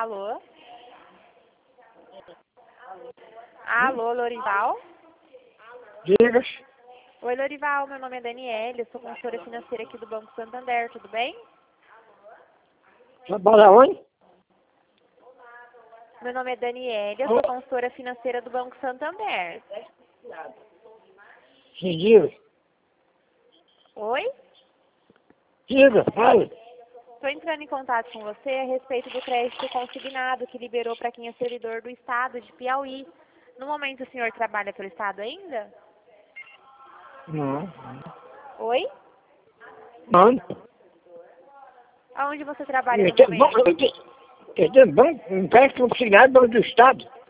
Alô? Alô, Lorival? Diga. Oi, Lorival, meu nome é Daniela, eu sou consultora financeira aqui do Banco Santander, tudo bem? Trabalha onde? Meu nome é Daniela, eu sou consultora financeira do Banco Santander. Se diga. Oi? Diga, fale. Estou entrando em contato com você a respeito do crédito consignado que liberou para quem é servidor do Estado de Piauí. No momento, o senhor trabalha pelo Estado ainda? Não. Oi? Não. Aonde você trabalha Eu no tenho bom, momento? eu tenho bom empréstimo auxiliar do Estado.